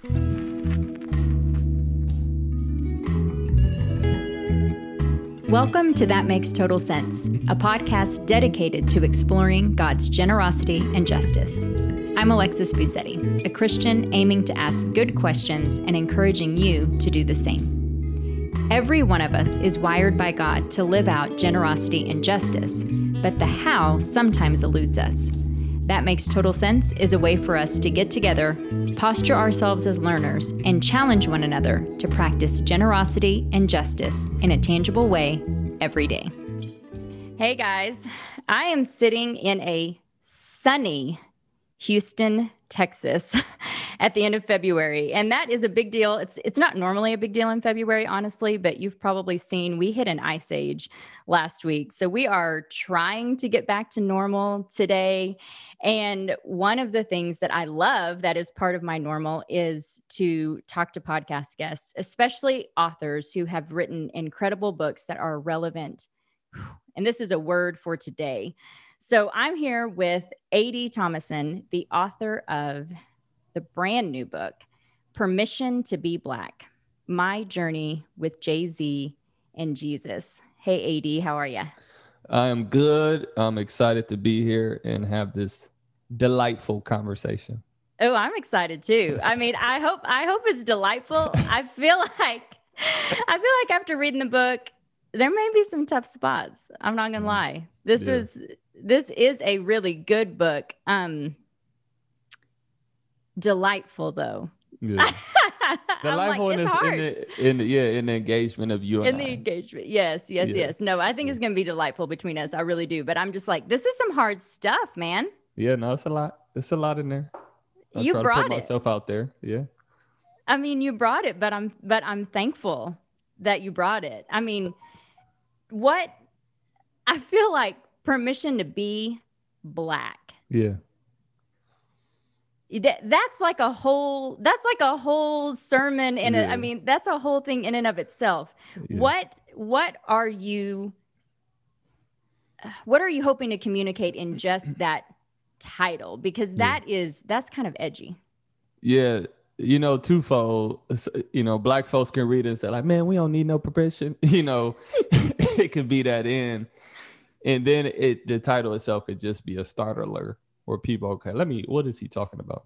Welcome to That Makes Total Sense, a podcast dedicated to exploring God's generosity and justice. I'm Alexis Busetti, a Christian aiming to ask good questions and encouraging you to do the same. Every one of us is wired by God to live out generosity and justice, but the how sometimes eludes us. That Makes Total Sense is a way for us to get together, posture ourselves as learners, and challenge one another to practice generosity and justice in a tangible way every day. Hey guys, I am sitting in a sunny Houston, Texas at the end of February. And that is a big deal. It's not normally a big deal in February, honestly, but you've probably seen we hit an ice age last week. So we are trying to get back to normal today. And one of the things that I love that is part of my normal is to talk to podcast guests, especially authors who have written incredible books that are relevant. And this is a word for today. So I'm here with A.D. Thomason, the author of the brand new book, Permission to Be Black, My Journey with Jay-Z and Jesus. Hey, A.D., how are you? I am good. I'm excited to be here and have this delightful conversation. Oh, I'm excited too. I mean, I hope it's delightful. I feel like after reading the book, there may be some tough spots. I'm not gonna lie. This is a really good book. Delightful though. Yeah. Delightful like, it's hard. in the engagement of you and the engagement. Yes. No, I think it's gonna be delightful between us. I really do. But I'm just like, this is some hard stuff, man. Yeah, no, it's a lot. It's a lot in there. You brought to put myself out there. Yeah. I mean, you brought it, but I'm thankful that you brought it. I mean, what I feel like permission to be black. Yeah. That's like a whole sermon I mean, that's a whole thing in and of itself. Yeah. What are you hoping to communicate in just that title? Because that's kind of edgy. Yeah. Twofold, black folks can read it and say like, man, we don't need no permission. It could be that in. And then the title itself could just be a startler where people, okay, what is he talking about?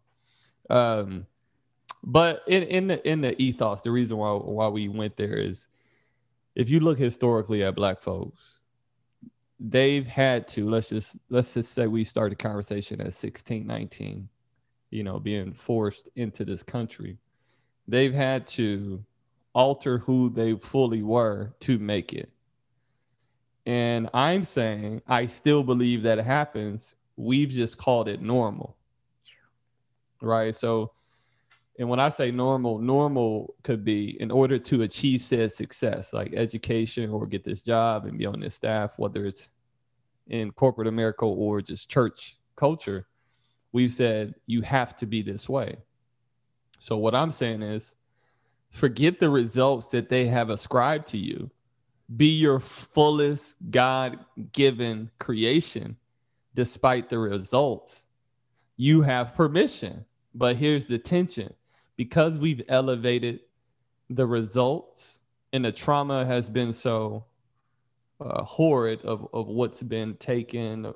But in the ethos, the reason why we went there is if you look historically at black folks, they've had to, let's just say we started the conversation at 16, 19, being forced into this country. They've had to alter who they fully were to make it. And I'm saying I still believe that it happens. We've just called it normal. Right? So, and when I say normal could be in order to achieve said success, like education or get this job and be on this staff, whether it's in corporate America or just church culture, we've said you have to be this way. So what I'm saying is forget the results that they have ascribed to you. Be your fullest God-given creation despite the results. You have permission, but here's the tension. Because we've elevated the results and the trauma has been so horrid of what's been taken,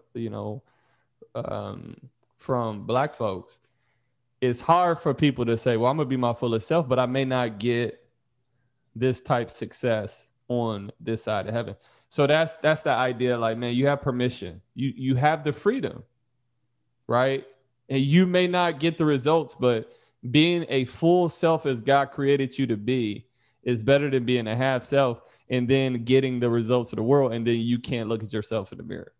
from black folks, it's hard for people to say, well, I'm going to be my fullest self, but I may not get this type success on this side of heaven. So that's the idea. Like, man, you have permission. You have the freedom, right? And you may not get the results, but being a full self as God created you to be is better than being a half self and then getting the results of the world, and then you can't look at yourself in the mirror.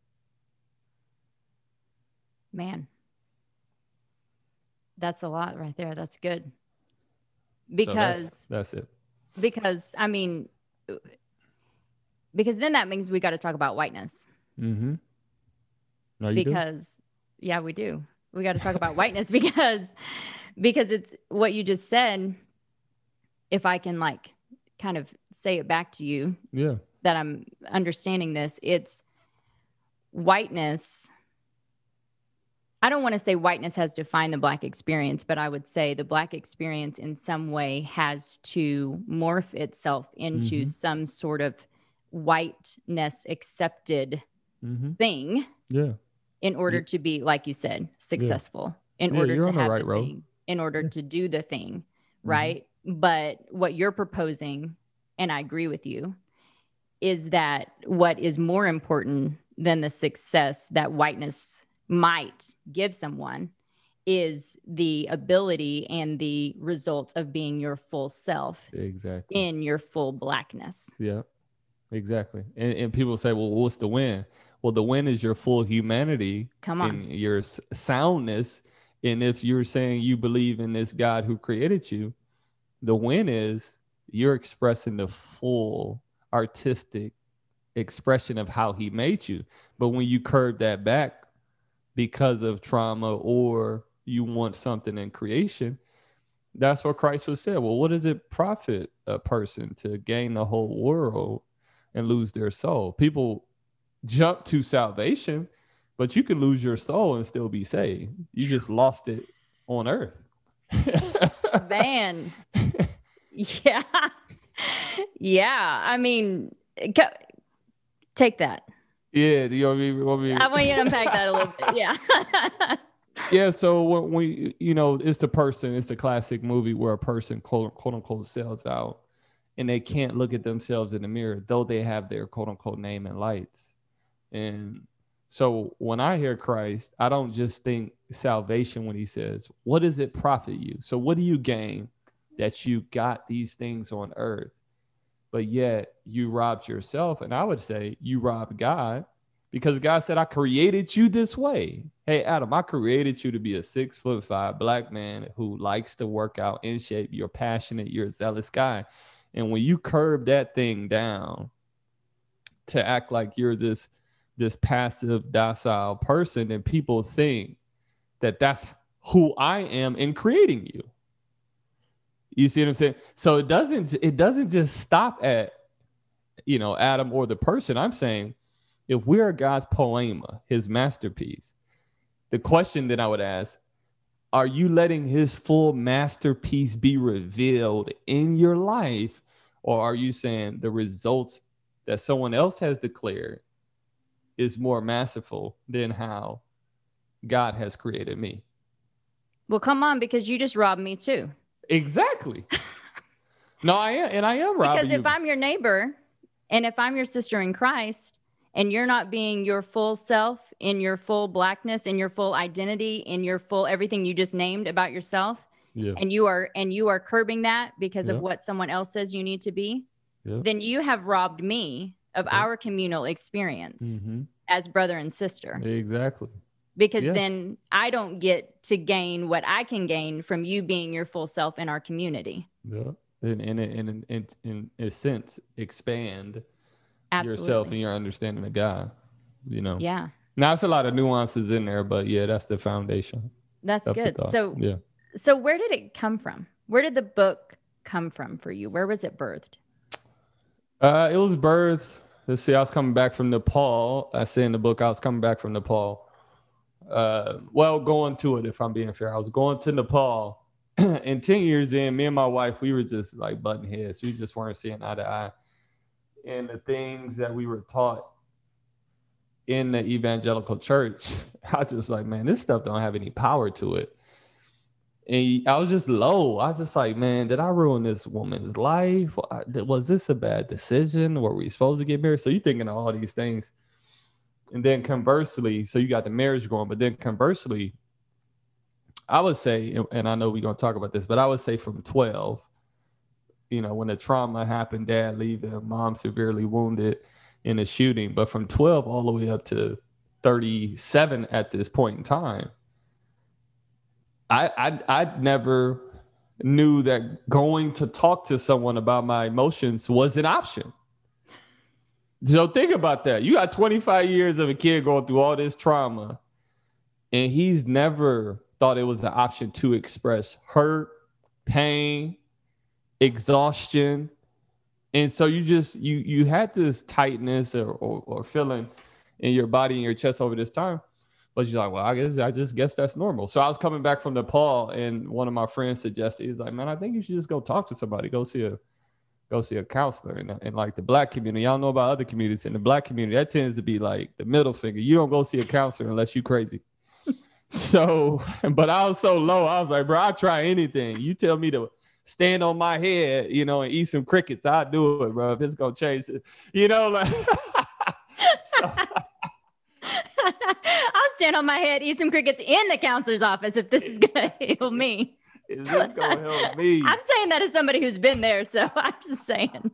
Man, that's a lot right there. That's good. Because so that's it. Because I mean, because then that means we got to talk about whiteness. Mm-hmm. No, because yeah, we do. We got to talk about whiteness because it's what you just said. If I can like kind of say it back to you, that I'm understanding this, it's whiteness I don't want to say whiteness has defined the Black experience, but I would say the Black experience in some way has to morph itself into some sort of whiteness accepted thing in order to be, like you said, successful, in order to have the thing, in order to do the thing, right? But what you're proposing, and I agree with you, is that what is more important than the success that whiteness might give someone is the ability and the results of being your full self in your full Blackness. Yeah, exactly. And people say, well, what's the win? Well, the win is your full humanity. Come on. And your soundness. And if you're saying you believe in this God who created you, the win is you're expressing the full artistic expression of how he made you. But when you curve that back because of trauma, or you want something in creation, that's what Christ was said. Well, what does it profit a person to gain the whole world and lose their soul? People jump to salvation, but you can lose your soul and still be saved. You just lost it on earth. Man. Yeah. Yeah. I mean, take that. Yeah. Do you want me? I want you to unpack that a little bit. Yeah. Yeah. So when we, it's the classic movie where a person quote unquote sells out and they can't look at themselves in the mirror, though they have their quote unquote name and lights. And so when I hear Christ, I don't just think salvation when he says, what does it profit you? So what do you gain that you got these things on earth, but yet you robbed yourself? And I would say you robbed God, because God said, I created you this way. Hey, Adam, I created you to be a 6'5" Black man who likes to work out, in shape. You're passionate. You're a zealous guy. And when you curve that thing down to act like you're this passive, docile person, then people think that that's who I am in creating you. You see what I'm saying? So it doesn't just stop at, Adam or the person. I'm saying, if we're God's poema, his masterpiece, the question that I would ask, are you letting his full masterpiece be revealed in your life? Or are you saying the results that someone else has declared is more masterful than how God has created me? Well, come on, because you just robbed me too. Exactly. No, I am robbing because if I'm your neighbor and if I'm your sister in Christ and you're not being your full self in your full Blackness, in your full identity, in your full everything you just named about yourself, and you are curbing that because of what someone else says you need to be, then you have robbed me of our communal experience as brother and sister. Exactly. Because then I don't get to gain what I can gain from you being your full self in our community. Yeah. In a sense, expand Absolutely. yourself and your understanding of God, Yeah. Now, it's a lot of nuances in there, but that's the foundation. That's good. So where did it come from? Where did the book come from for you? Where was it birthed? It was birthed. Let's see. I was coming back from Nepal. I say in the book, I was coming back from Nepal. Going to it, if I'm being fair, I was going to Nepal, and 10 years in, me and my wife, we were just like butting heads. We just weren't seeing eye to eye. And the things that we were taught in the evangelical church, I was just like, man, this stuff don't have any power to it. And I was just low. I was just like, man, did I ruin this woman's life? Was this a bad decision? Were we supposed to get married? So you're thinking of all these things. And then conversely, so you got the marriage going, but then conversely, I would say, and I know we're going to talk about this, but I would say from 12, when the trauma happened, dad leaving, mom severely wounded in a shooting, but from 12 all the way up to 37 at this point in time, I never knew that going to talk to someone about my emotions was an option. So think about that. You got 25 years of a kid going through all this trauma, and he's never thought it was an option to express hurt, pain, exhaustion. And so you had this tightness or feeling in your body and your chest over this time. But she's like, well, I just guess that's normal. So I was coming back from Nepal, and one of my friends suggested, he's like, man, I think you should just go talk to somebody, go see a counselor. And like the Black community, y'all know about other communities. In the Black community, that tends to be like the middle finger. You don't go see a counselor unless you crazy. So, but I was so low, I was like, bro, I'll try anything. You tell me to stand on my head, and eat some crickets, I'll do it, bro, if it's gonna change it, like. So, I'll stand on my head, eat some crickets in the counselor's office if this is gonna heal me. Is this gonna help me? I'm saying that as somebody who's been there, so I'm just saying.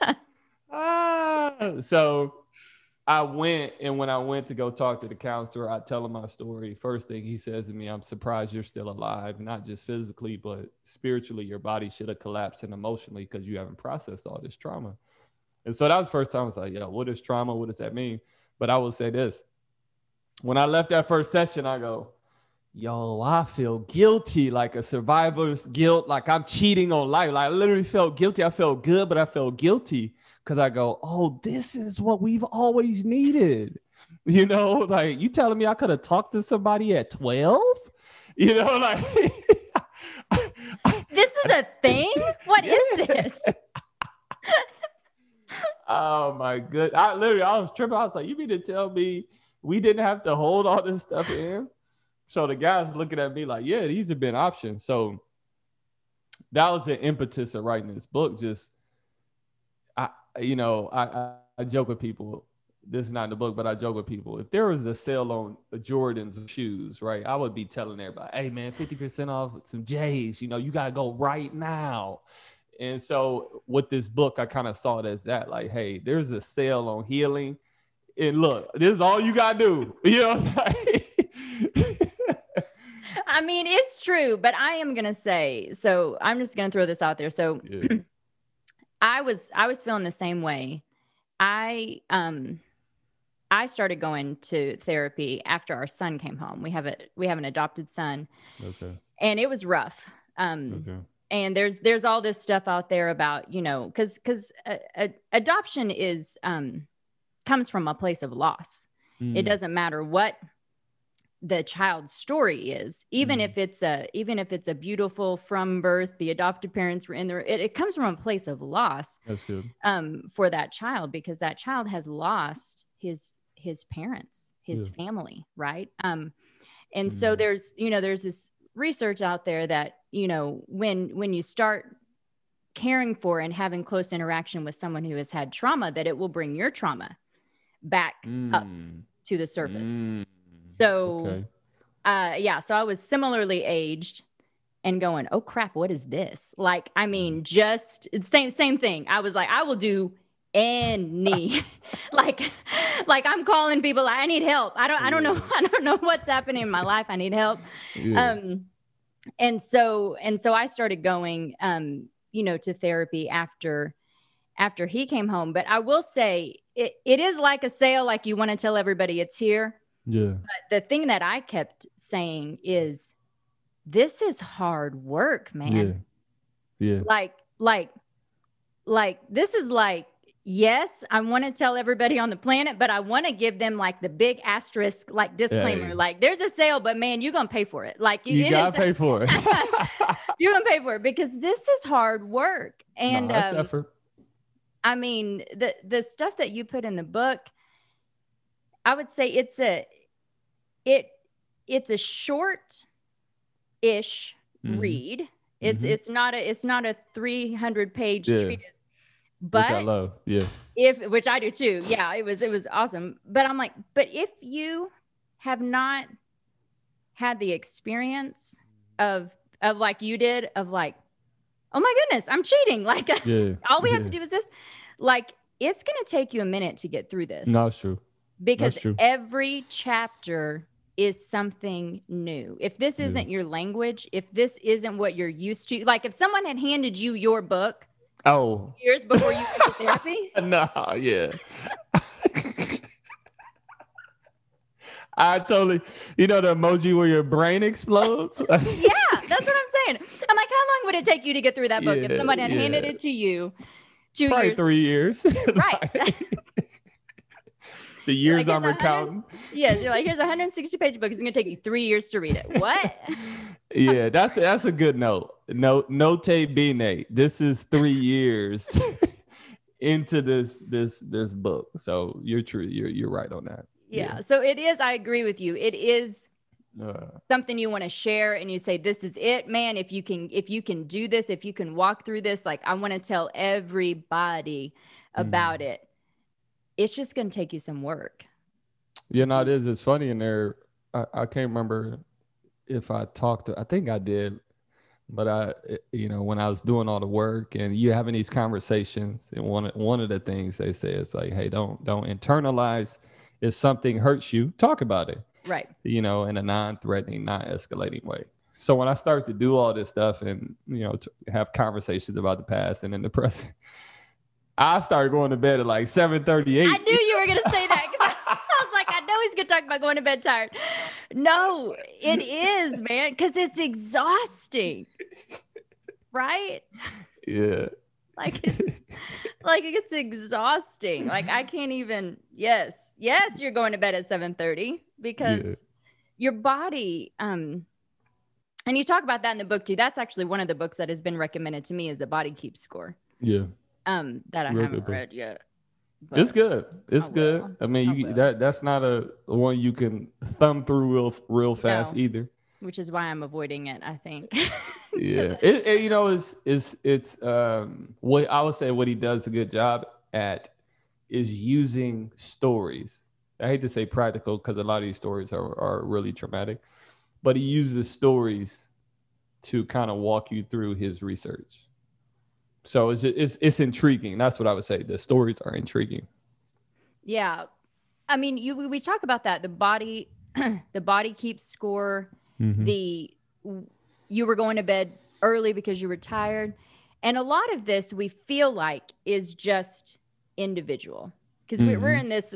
So I went, and when I went to go talk to the counselor, I tell him my story. First thing he says to me, I'm surprised you're still alive, not just physically, but spiritually. Your body should have collapsed, and emotionally, because you haven't processed all this trauma. And so that was the first time I was like, yo, what is trauma? What does that mean? But I will say this. When I left that first session, I go, yo, I feel guilty, like a survivor's guilt, like I'm cheating on life. Like I literally felt guilty. I felt good, but I felt guilty because I go, oh, this is what we've always needed. Like you telling me I could have talked to somebody at 12? Like. This is a thing? What is this? Oh my goodness. I was tripping. I was like, you mean to tell me we didn't have to hold all this stuff in? So the guy's looking at me like, yeah, these have been options. So that was the impetus of writing this book. Just, I joke with people. This is not in the book, but I joke with people. If there was a sale on Jordan's shoes, right, I would be telling everybody, hey man, 50% off some J's, you got to go right now. And so with this book, I kind of saw it as that, like, hey, there's a sale on healing. And look, this is all you got to do. I mean, it's true, but I am going to say, so I'm just going to throw this out there. So yeah. I was feeling the same way. I started going to therapy after our son came home. We have an adopted son. Okay. And it was rough. Okay. And there's all this stuff out there about, because adoption comes from a place of loss. It doesn't matter what the child's story is, even if it's a beautiful from birth, the adopted parents were in there. It comes from a place of loss. That's good. For that child, because that child has lost his parents, his family, right? And so there's this research out there that, when you start caring for and having close interaction with someone who has had trauma, that it will bring your trauma back up to the surface. So, so I was similarly aged and going, oh crap, what is this? Like, I mean, just same thing. I was like, I will do any, like I'm calling people. I need help. I don't know what's happening in my life. I need help. Yeah. And so I started going, to therapy after he came home. But I will say it is like a sale. Like you want to tell everybody it's here. Yeah. But the thing that I kept saying is, this is hard work, man. Yeah. Like this is like, yes, I want to tell everybody on the planet, but I want to give them like the big asterisk, like disclaimer, like there's a sale, but man, you're going to pay for it. Like you gotta pay for it. You're going to pay for it because this is hard work. And that's effort. I mean, the stuff that you put in the book, I would say it's a short-ish read. It's not a 300-page treatise, but which I love. Yeah. Which I do too. Yeah, it was awesome. But I'm like, but if you have not had the experience of like you did, of like, oh my goodness, I'm cheating. Like all we have to do is this. Like, it's going to take you a minute to get through this. No, it's true. Because every chapter is something new. If this isn't your language, if this isn't what you're used to, like if someone had handed you your book years before you went to therapy. No, yeah. I totally, the emoji where your brain explodes. Yeah, that's what I'm saying. I'm like, how long would it take you to get through that book if someone had handed it to you 2 years? Probably 3 years. Right. The You're years like, I'm recounting. Yes, you're like, here's a 160-page book. It's going to take you 3 years to read it. What? Yeah, that's a good note. Note bene. This is 3 years into this book. So you're true. You're right on that. Yeah. So it is. I agree with you. It is Uh, something you want to share, and you say, "This is it, man. If you can do this, if you can walk through this, like I want to tell everybody about it." It's just going to take you some work. Yeah, no, it is. It's funny in there. I can't remember if I talked to, I think I did, but when I was doing all the work and you having these conversations, and one of the things they say is like, hey, don't internalize. If something hurts you, talk about it. Right. In a non-threatening, non-escalating way. So when I start to do all this stuff and, to have conversations about the past and in the present, I started going to bed at like 7:38. I knew you were going to say that. I was like, I know he's going to talk about going to bed tired. No, it is, man, because it's exhausting. Right? Yeah. It's exhausting. Like I can't even. Yes, you're going to bed at 7:30 because your body. And you talk about that in the book too. That's actually one of the books that has been recommended to me is The Body Keeps Score. Yeah. That I haven't read yet. It's good. It's good. I mean, that's not a one you can thumb through real fast either. Which is why I'm avoiding it, I think. Yeah. It's what I would say what he does a good job at is using stories. I hate to say practical because a lot of these stories are really traumatic, but he uses stories to kind of walk you through his research. So it's intriguing. That's what I would say. The stories are intriguing. Yeah. I mean, we talk about that. The body keeps score. Mm-hmm. You were going to bed early because you were tired. And a lot of this we feel like is just individual because we're in this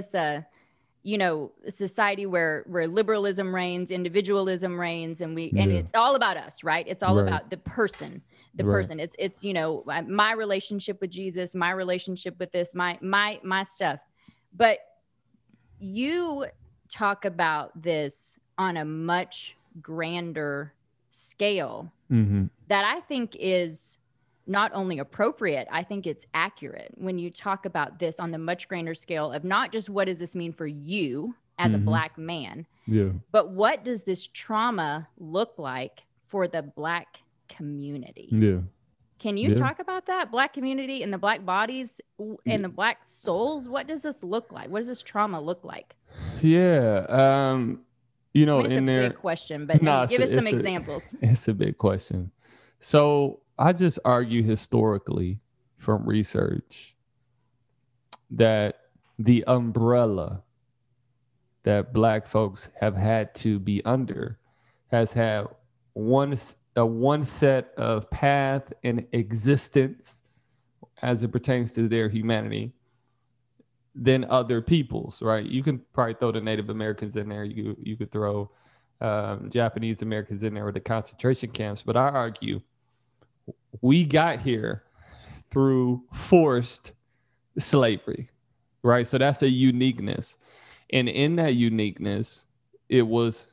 society where liberalism reigns, individualism reigns, and it's all about us, right? It's all about the person. Person. It's my relationship with Jesus, my relationship with this, my stuff. But you talk about this on a much grander scale that I think is not only appropriate, I think it's accurate when you talk about this on the much grander scale of not just what does this mean for you as a Black man, but what does this trauma look like for the Black community? Yeah. Can you talk about that? Black community and the Black bodies and the Black souls? What does this look like? What does this trauma look like? Yeah. It's a big question, but give us some examples. It's a big question. So I just argue historically from research that the umbrella that Black folks have had to be under has had one set of path and existence as it pertains to their humanity than other peoples, right? You can probably throw the Native Americans in there. You could throw Japanese Americans in there with the concentration camps. But I argue we got here through forced slavery, right? So that's a uniqueness. And in that uniqueness, it was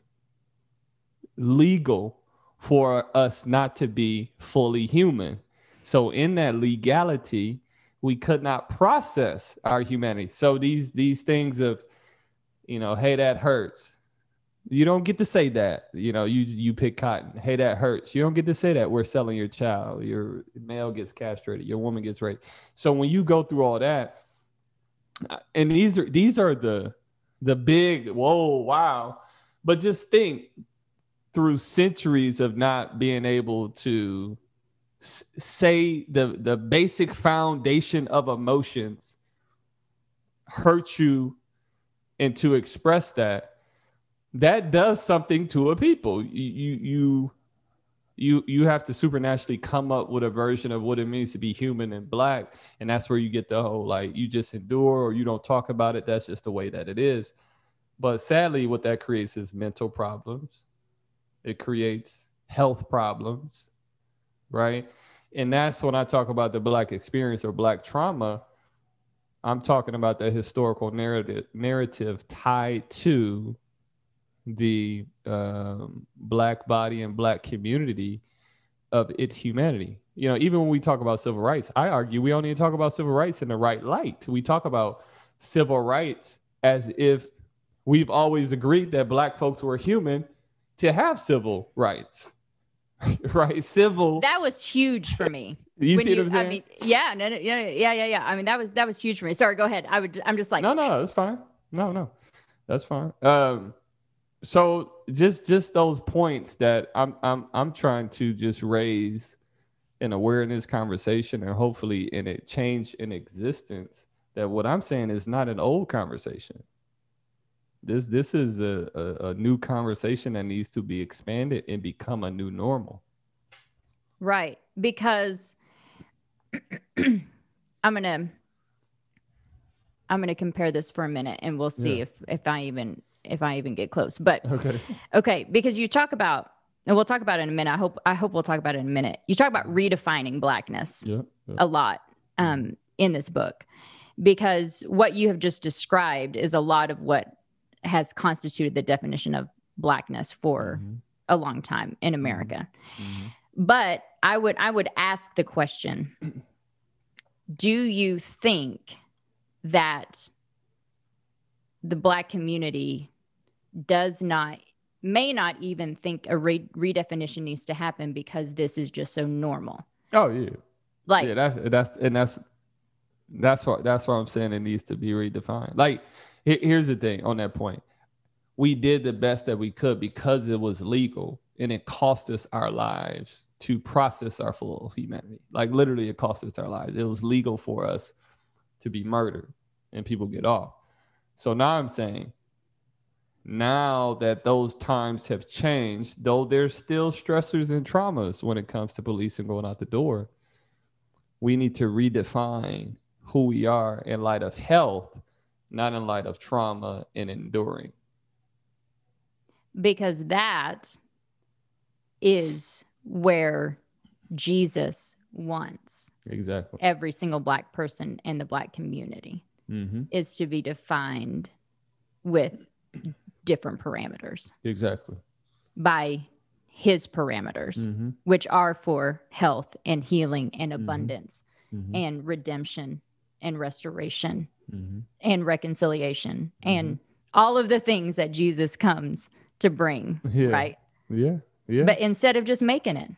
legal for us not to be fully human. So in that legality, we could not process our humanity. So these things of, hey, that hurts. You don't get to say that. You pick cotton. Hey, that hurts. You don't get to say that. We're selling your child. Your male gets castrated. Your woman gets raped. So when you go through all that, and these are the big, whoa, wow. But just think through centuries of not being able to say the basic foundation of emotions hurt you, and to express that does something to a people. You have to supernaturally come up with a version of what it means to be human and Black, and that's where you get the whole like you just endure or you don't talk about it. That's just the way that it is. But sadly, what that creates is mental problems. It creates health problems, right? And that's when I talk about the Black experience or Black trauma. I'm talking about the historical narrative tied to the Black body and Black community of its humanity. You know, even when we talk about civil rights, I argue we don't even talk about civil rights in the right light. We talk about civil rights as if we've always agreed that Black folks were human to have civil rights, right? Civil. That was huge for me. You see what I'm saying? I mean, yeah, no, yeah. I mean, that was huge for me. Sorry, go ahead. I'm just like, no, that's fine. No, that's fine. So just those points that I'm trying to just raise an awareness conversation, and hopefully in a change in existence, that what I'm saying is not an old conversation. This is a new conversation that needs to be expanded and become a new normal. Right. Because I'm gonna compare this for a minute, and we'll see if I even get close. But okay, because you talk about, and we'll talk about it in a minute. I hope we'll talk about it in a minute. You talk about redefining Blackness a lot in this book, because what you have just described is a lot of what has constituted the definition of Blackness for a long time in America. But I would ask the question, do you think that the Black community may not even think a redefinition needs to happen because this is just so normal? Oh yeah. Like, yeah, that's what I'm saying. It needs to be redefined. Like, here's the thing on that point. We did the best that we could because it was legal, and it cost us our lives to process our full humanity. Like, literally, it cost us our lives. It was legal for us to be murdered, and people get off. So now I'm saying, now that those times have changed, though there's still stressors and traumas when it comes to police and going out the door, we need to redefine who we are in light of health, not in light of trauma and enduring. Because that is where Jesus wants exactly every single Black person in the Black community is to be defined with different parameters. Exactly. By his parameters, which are for health and healing and abundance and redemption and restoration and reconciliation and all of the things that Jesus comes to bring, right? Yeah. But instead of just making it.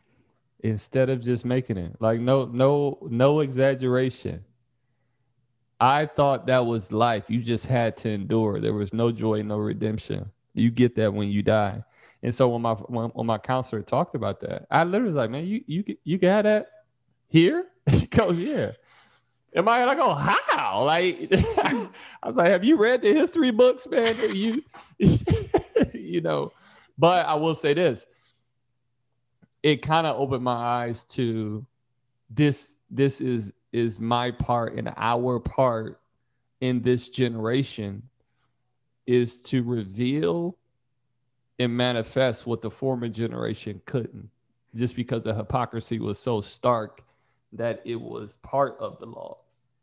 Like, no exaggeration. I thought that was life. You just had to endure. There was no joy, no redemption. You get that when you die. And so when my counselor talked about that, I literally was like, man, you got that here? She goes, yeah. In my head, I go, how? Like, I was like, have you read the history books, man? You know, but I will say this. It kind of opened my eyes to this is my part and our part in this generation is to reveal and manifest what the former generation couldn't, just because the hypocrisy was so stark that it was part of the laws.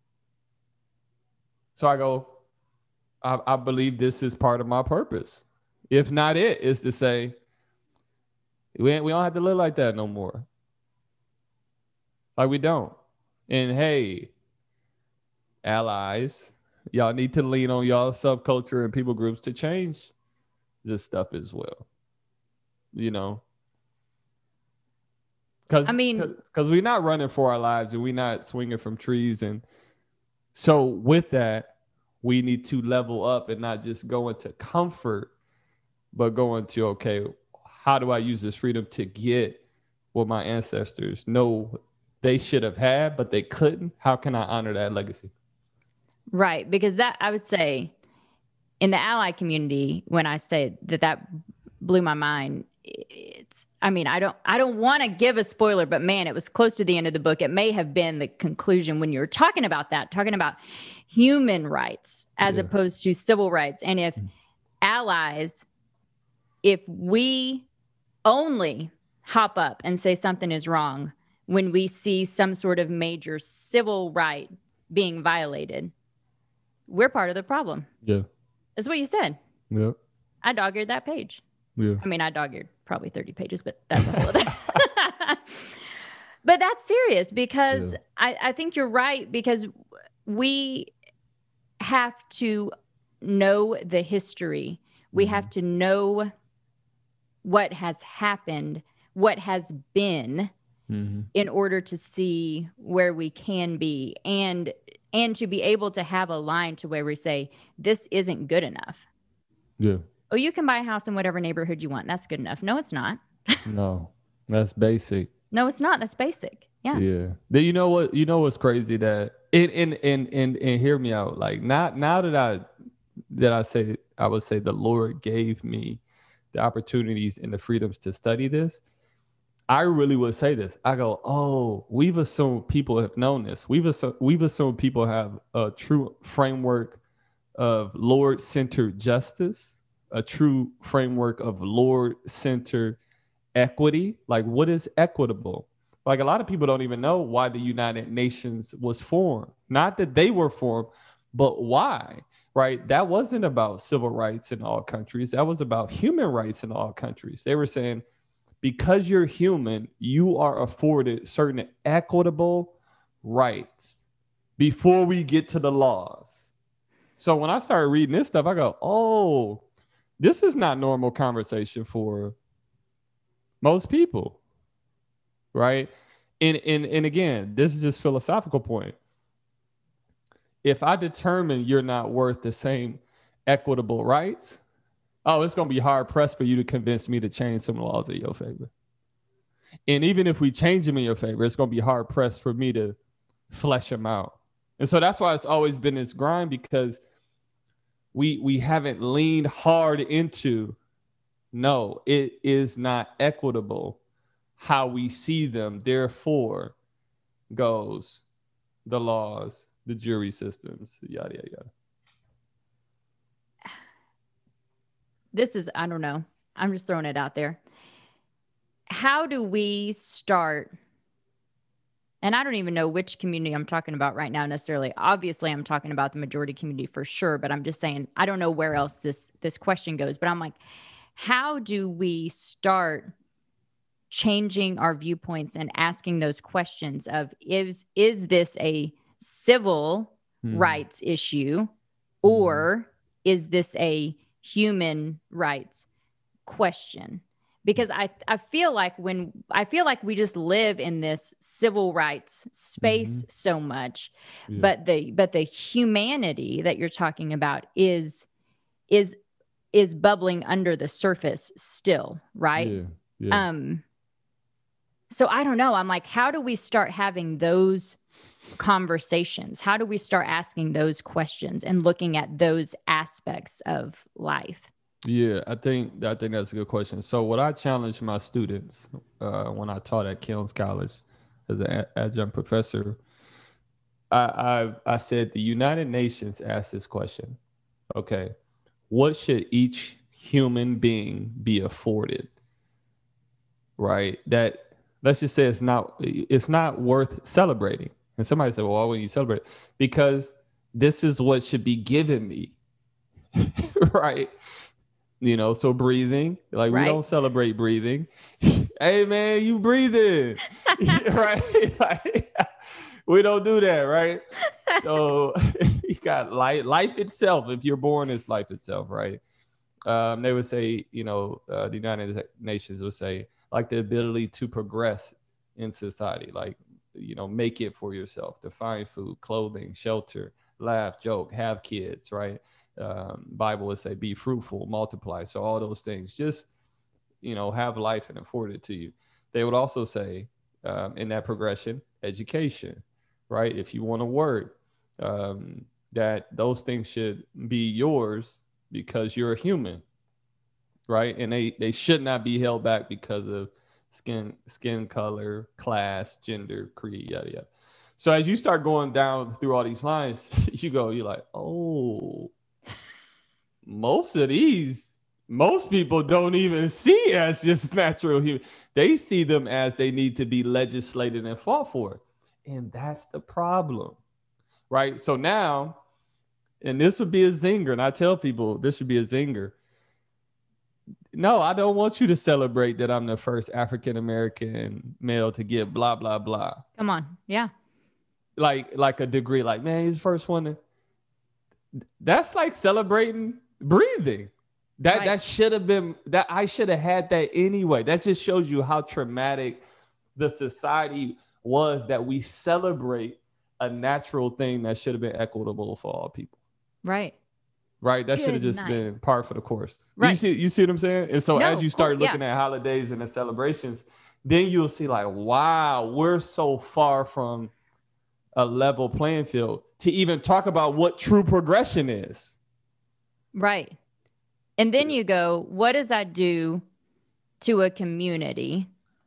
So I go, I believe this is part of my purpose. If not, it is to say, we don't have to live like that no more. Like, we don't. And hey, allies, y'all need to lean on y'all subculture and people groups to change this stuff as well. You know? Because we're not running for our lives and we're not swinging from trees. And so with that, we need to level up and not just go into comfort, but go into, okay, how do I use this freedom to get what my ancestors know they should have had, but they couldn't? How can I honor that legacy? Right. Because that, I would say, in the ally community, when I say that blew my mind, I don't want to give a spoiler, but man, it was close to the end of the book. It may have been the conclusion when you were talking about human rights as opposed to civil rights. And if allies, if we only hop up and say something is wrong when we see some sort of major civil right being violated, we're part of the problem. Yeah. That's what you said. Yeah. I dog-eared that page. Yeah. I mean, I dog-eared probably 30 pages, but that's a whole other. But that's serious because I think you're right, because we have to know the history. We have to know what has happened, what has been, in order to see where we can be, and to be able to have a line to where we say, this isn't good enough. Yeah. Oh, you can buy a house in whatever neighborhood you want. That's good enough. No, it's not. No, that's basic. No, it's not. That's basic. Yeah. Yeah. Then you know what? You know what's crazy, that and hear me out. Like, now that I would say the Lord gave me the opportunities and the freedoms to study this. I really would say this. I go, oh, we've assumed people have known this. We've assumed people have a true framework of Lord-centered justice, a true framework of Lord-centered equity. Like, what is equitable? Like, a lot of people don't even know why the United Nations was formed. Not that they were formed, but why, right? That wasn't about civil rights in all countries. That was about human rights in all countries. They were saying, because you're human, you are afforded certain equitable rights before we get to the laws. So when I started reading this stuff, I go, oh, this is not normal conversation for most people, right? And again, this is just philosophical point. If I determine you're not worth the same equitable rights, oh, it's going to be hard pressed for you to convince me to change some laws in your favor. And even if we change them in your favor, it's going to be hard pressed for me to flesh them out. And so that's why it's always been this grind, because we haven't leaned hard into, no, it is not equitable how we see them. Therefore goes the laws, the jury systems, yada, yada, yada. This is, I don't know. I'm just throwing it out there. How do we start? And I don't even know which community I'm talking about right now necessarily. Obviously, I'm talking about the majority community for sure, but I'm just saying, I don't know where else this question goes. But I'm like, how do we start changing our viewpoints and asking those questions of, is this a civil rights issue, or is this a human rights question? Because I feel like we just live in this civil rights space so much, but the humanity that you're talking about is bubbling under the surface still, right? So I don't know. I'm like, how do we start having those conversations? How do we start asking those questions and looking at those aspects of life? Yeah, I think that's a good question. So what I challenge my students when I taught at Kilns College as an adjunct professor, I said the United Nations asked this question. Okay, what should each human being be afforded? Right? That, let's just say it's not worth celebrating. And somebody said, well, why wouldn't you celebrate? Because this is what should be given me. Right? You know, so breathing, like, we don't celebrate breathing. Hey man, you breathing. Right? Like, we don't do that, right? So you got life itself. If you're born, it's life itself, right? They would say, you know, the United Nations would say, like, the ability to progress in society, like, you know, make it for yourself, to find food, clothing, shelter, laugh, joke, have kids, right? Bible would say, be fruitful, multiply. So all those things, just, you know, have life and afford it to you. They would also say, in that progression, education, right? If you want to work, that those things should be yours because you're a human, right? And they should not be held back because of skin color, class, gender, creed, yada, yada. So as you start going down through all these lines, you're like, oh, most people don't even see as just natural human. They see them as they need to be legislated and fought for. And that's the problem, right? So now and this would be a zinger, and I tell people this should be a zinger. No, I don't want you to celebrate that I'm the first African-American male to get blah, blah, blah. Come on. Yeah. Like a degree, like, man, he's the first one. That's like celebrating breathing. That should have been, that I should have had that anyway. That just shows you how traumatic the society was that we celebrate a natural thing that should have been equitable for all people. Right. Right. That should have just been par for the course. Right. You see what I'm saying? And so as you start looking at holidays and the celebrations, then you'll see like, wow, we're so far from a level playing field to even talk about what true progression is. Right. And then you go, what does that do to a community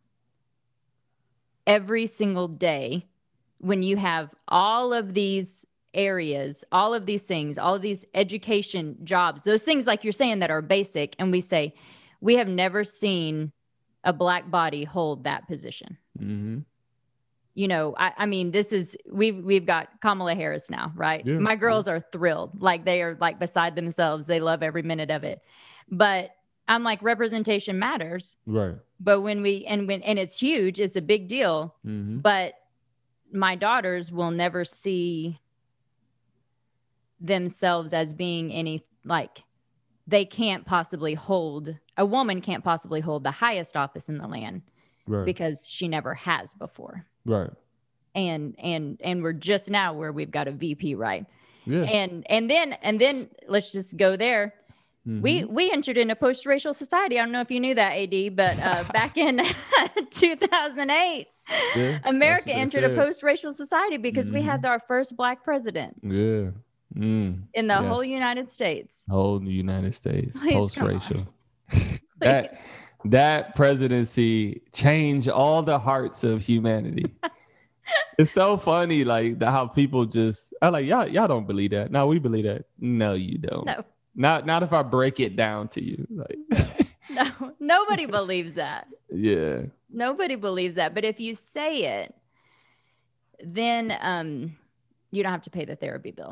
every single day when you have all of these areas, all of these things, all of these education, jobs, those things like you're saying that are basic, and we say, we have never seen a Black body hold that position. Mm-hmm. You know, I mean, this is, we've got Kamala Harris now, right? Yeah. My girls are thrilled. Like they are like beside themselves. They love every minute of it. But I'm like, representation matters. Right. But when it's huge, it's a big deal. Mm-hmm. But my daughters will never see themselves as being any, like, they can't possibly hold, a woman can't possibly hold the highest office in the land. Right. Because she never has before. Right. And we're just now where we've got a VP, right? Yeah. And then let's just go there. Mm-hmm. We entered in a post-racial society. I don't know if you knew that, AD, but back in 2008, America entered a post-racial society because we had our first Black president. Yeah. In the whole United States. Whole United States. Please, post-racial. That presidency changed all the hearts of humanity. It's so funny, like how people just are like, y'all don't believe that. No, we believe that. No, you don't. No. Not if I break it down to you. Like, no, nobody believes that. Yeah. Nobody believes that. But if you say it, then you don't have to pay the therapy bill.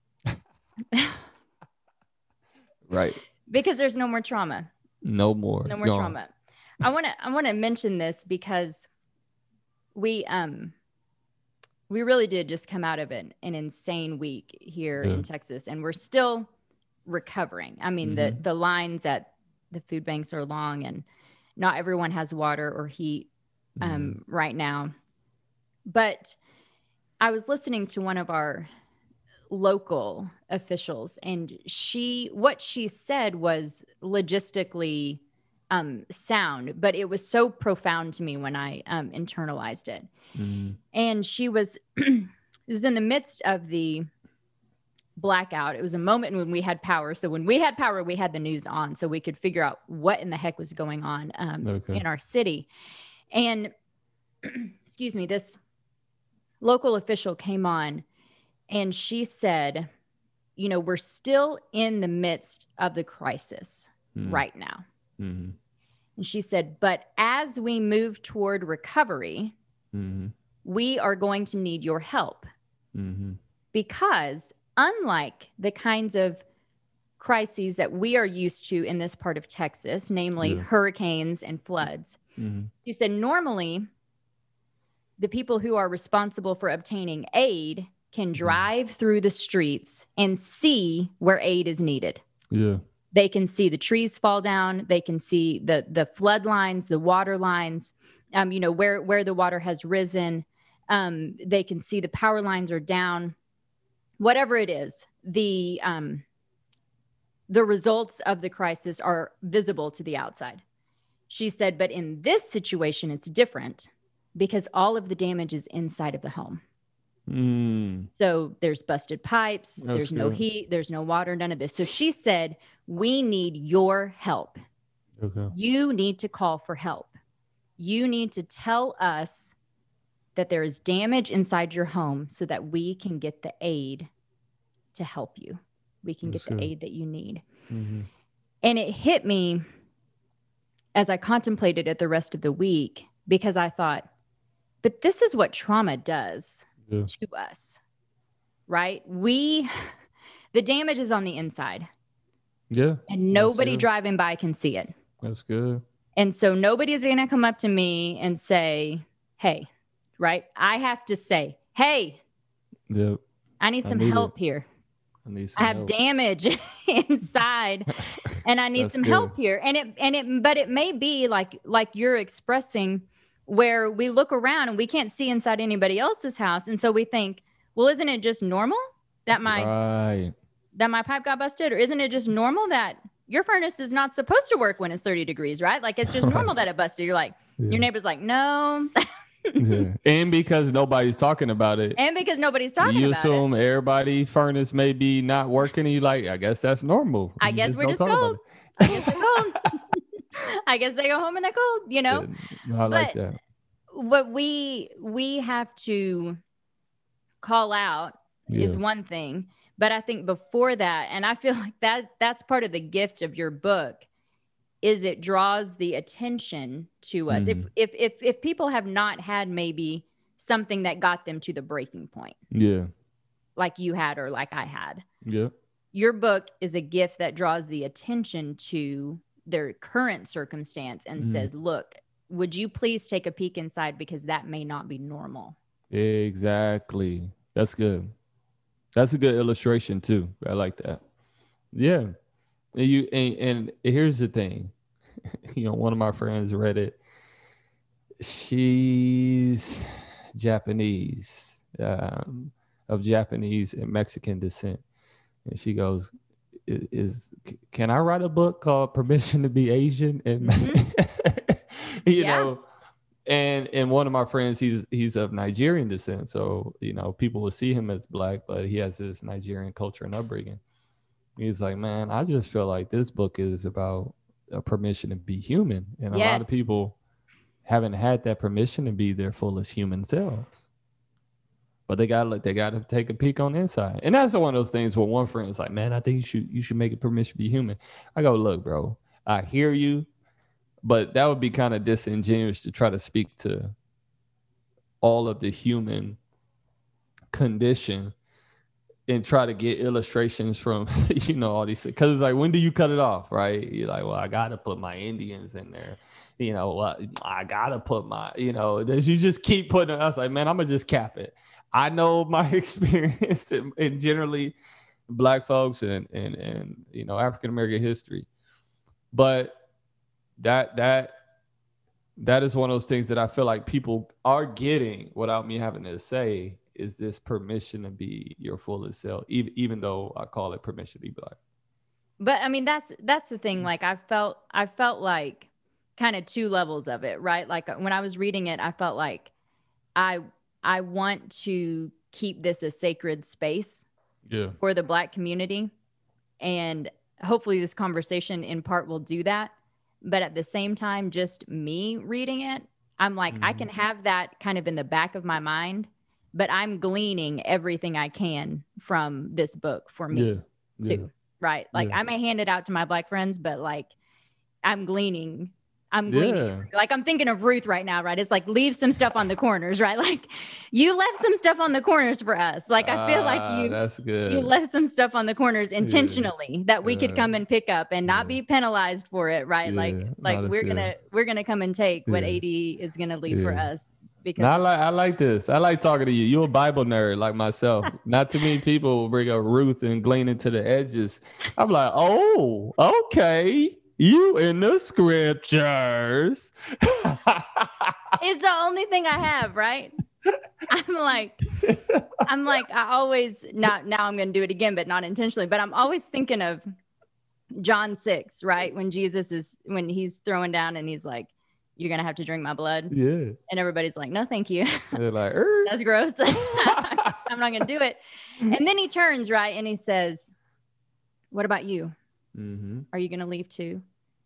Right. Because there's no more trauma. No more trauma. I want to mention this because we really did just come out of an insane week here in Texas, and we're still recovering. I mean, the lines at the food banks are long, and not everyone has water or heat right now. But I was listening to one of our local officials, and what she said was logistically sound, but it was so profound to me when I internalized it. And she was it was in the midst of the blackout. It was a moment when we had power. So when we had power, we had the news on, so we could figure out what in the heck was going on in our city. And excuse me, this local official came on, and she said, you know, we're still in the midst of the crisis right now. Mm-hmm. And she said, but as we move toward recovery, we are going to need your help. Because unlike the kinds of crises that we are used to in this part of Texas, namely hurricanes and floods, she said, normally the people who are responsible for obtaining aid can drive through the streets and see where aid is needed. Yeah. They can see the trees fall down. They can see the flood lines, the water lines, you know, where the water has risen. They can see the power lines are down. Whatever it is, the results of the crisis are visible to the outside. She said, but in this situation, it's different because all of the damage is inside of the home. So there's busted pipes, there's no heat, there's no water, none of this. So she said, we need your help. Okay. You need to call for help. You need to tell us that there is damage inside your home so that we can get the aid to help you. We can get the aid that you need. And it hit me as I contemplated it the rest of the week, because I thought, but this is what trauma does to us, right? The damage is on the inside. Yeah. And nobody driving by can see it. That's good. And so nobody is going to come up to me and say, hey, right? I have to say, hey, yep. I need some help here. I have damage inside and I need some help here. But it may be like you're expressing, where we look around and we can't see inside anybody else's house. And so we think, well, isn't it just normal that my pipe got busted? Or isn't it just normal that your furnace is not supposed to work when it's 30 degrees, right? Like, it's just normal that it busted. You're like, your neighbor's like, no. And because nobody's talking about it. You assume everybody furnace may be not working and you like, I guess that's normal. I guess we're just cold. I guess they're cold. I guess they go home and they're cold, you know? Yeah, I like that. What we have to call out is one thing. But I think before that, and I feel like that's part of the gift of your book, is it draws the attention to us. If people have not had maybe something that got them to the breaking point. Yeah. Like you had or like I had. Yeah. Your book is a gift that draws the attention to their current circumstance and says, look, would you please take a peek inside, because that may not be normal. Exactly. That's good. That's a good illustration too. I like that. Yeah. And here's the thing. One of my friends read it. She's Japanese, of Japanese and Mexican descent. And she goes, can I write a book called Permission to Be Asian? And you know, and one of my friends, he's of Nigerian descent. So, people will see him as Black, but he has this Nigerian culture and upbringing. He's like, man, I just feel like this book is about a permission to be human. And a lot of people haven't had that permission to be their fullest human selves. But they gotta take a peek on the inside. And that's one of those things where one friend is like, man, I think you should make it permission to be human. I go, look, bro, I hear you, but that would be kind of disingenuous to try to speak to all of the human condition and try to get illustrations from, all these, because it's like, when do you cut it off, right? You're like, well, I got to put my Indians in there. I got to put my, you just keep putting it. I was like, man, I'm going to just cap it. I know my experience and generally Black folks and African-American history. But that is one of those things that I feel like people are getting without me having to say, is this permission to be your fullest self, even though I call it permission to be Black. But I mean, that's the thing. Like I felt like kind of two levels of it, right? Like when I was reading it, I felt like I want to keep this a sacred space for the Black community. And hopefully this conversation in part will do that. But at the same time, just me reading it, I'm like, I can have that kind of in the back of my mind, but I'm gleaning everything I can from this book for me too. Right. Like I may hand it out to my Black friends, but like I'm gleaning. Like I'm thinking of Ruth right now, right? It's like, leave some stuff on the corners, right? Like you left some stuff on the corners for us. Like I feel like you left some stuff on the corners intentionally that we could come and pick up and not be penalized for it, right? Like we're gonna come and take what AD is gonna leave for us. Because I like this. I like talking to you. You're a Bible nerd like myself. Not too many people will bring up Ruth and glean into the edges. I'm like, oh, okay. You in the scriptures. It's the only thing I have, right? I'm like, I always, now I'm going to do it again, but not intentionally, but I'm always thinking of John 6, right? When he's throwing down and he's like, you're going to have to drink my blood. Yeah. And everybody's like, no, thank you. They're like, that's gross. I'm not going to do it. And then he turns, right? And he says, what about you? Mm-hmm. Are you going to leave too?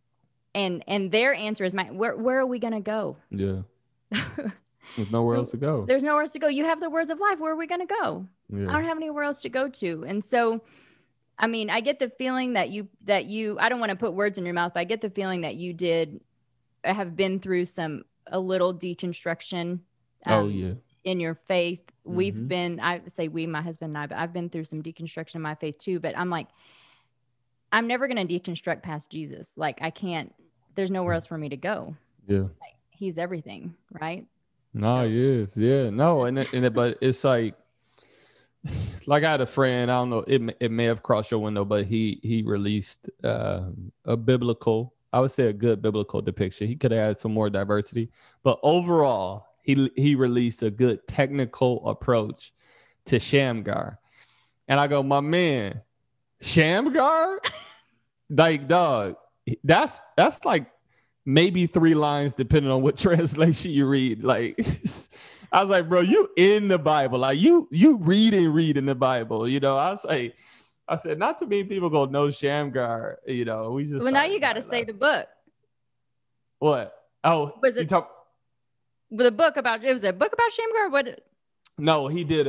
And their answer is, where are we going to go? Yeah. There's nowhere else to go. There's nowhere else to go. You have the words of life. Where are we going to go? Yeah. I don't have anywhere else to go to. And so, I mean, I get the feeling that you, I don't want to put words in your mouth, but I get the feeling that you did have been through a little deconstruction. In in your faith. We've Mm-hmm. been, I say we, my husband and I, but I've been through some deconstruction of my faith too. But I'm like, I'm never going to deconstruct past Jesus. Like I can't, there's nowhere else for me to go. Yeah. Like, he's everything, right? No, So, he is. Yeah. No, but it's like I had a friend, I don't know, it may have crossed your window, but he released a biblical, I would say a good biblical depiction. He could have had some more diversity, but overall, he released a good technical approach to Shamgar. And I go, my man, Shamgar? Like, dog, that's like maybe 3 lines depending on what translation you read. Like I was like, bro, you in the Bible. Like you read in the Bible. You know, I said, not too many people gonna know Shamgar. You know, we just well, now you got to say the book. What? Oh, Was it the book about, it was a book about Shamgar? What? No, he did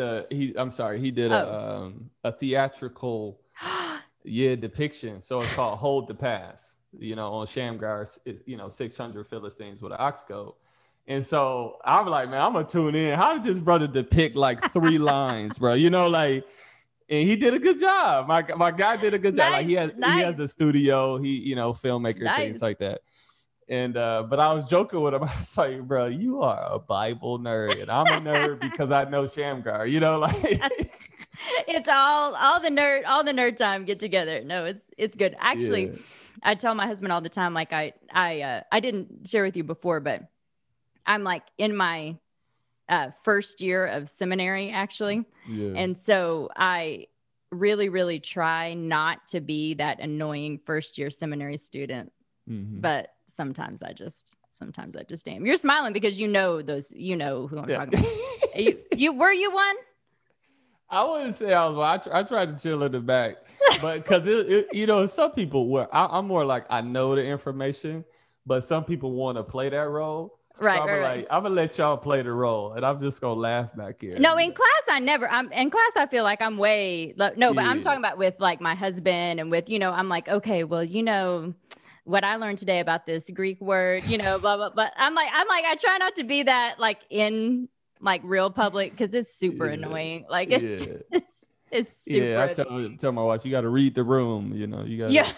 a theatrical depiction. So it's called Hold the Pass. You know, on Shamgar, 600 Philistines with an ox goad. And so I'm like, man, I'm gonna tune in. How did this brother depict like 3 lines, bro? You know, like, and he did a good job. My guy did a good job. Like he has a studio, filmmaker, things like that. And but I was joking with him. I was like, bro, you are a Bible nerd, and I'm a nerd because I know Shamgar. You know, like it's all the nerd time get together. No, it's good. Actually, yeah. I tell my husband all the time, like I didn't share with you before, but I'm like in my first year of seminary, actually. Yeah. And so I really, really try not to be that annoying first year seminary student. Mm-hmm. But sometimes I just am. You're smiling because you know who I'm talking about. You were you one? I wouldn't say I was one. I tried to chill in the back, but because some people I'm more like I know the information, but some people want to play that role. Right, so I'm gonna let y'all play the role, and I'm just gonna laugh back here. No, in class I feel like I'm way but I'm talking about with like my husband and with I'm like, okay, well what I learned today about this Greek word, blah blah. But I'm like I try not to be that like in like real public because it's super annoying. Like it's super. Yeah, I tell my wife, you got to read the room. You got. Yeah.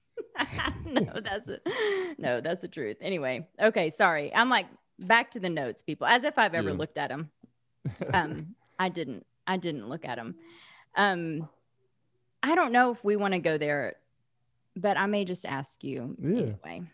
No, that's the truth. Anyway, okay, sorry. I'm like back to the notes, people, as if I've ever looked at them. I didn't look at them. I don't know if we want to go there, but I may just ask you anyway.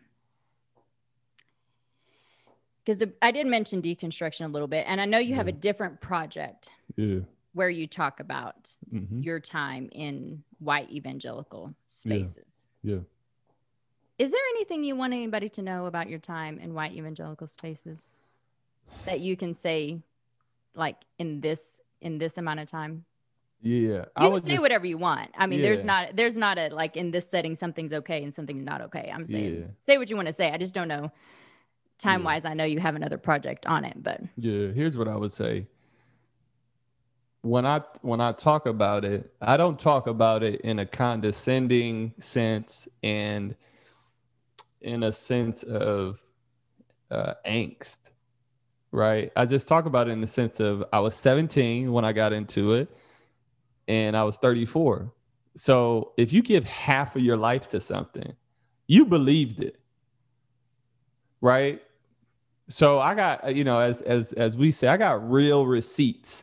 Because I did mention deconstruction a little bit, and I know you have a different project where you talk about your time in white evangelical spaces. Yeah. Is there anything you want anybody to know about your time in white evangelical spaces that you can say, like in this amount of time? Yeah, you can say whatever you want. I mean, there's not a like in this setting something's okay and something's not okay. I'm saying say what you want to say. I just don't know time wise. I know you have another project on it, but here's what I would say. When I talk about it, I don't talk about it in a condescending sense and in a sense of angst, right? I just talk about it in the sense of I was 17 when I got into it and I was 34. So if you give half of your life to something, you believed it, right? So I got, as we say, I got real receipts,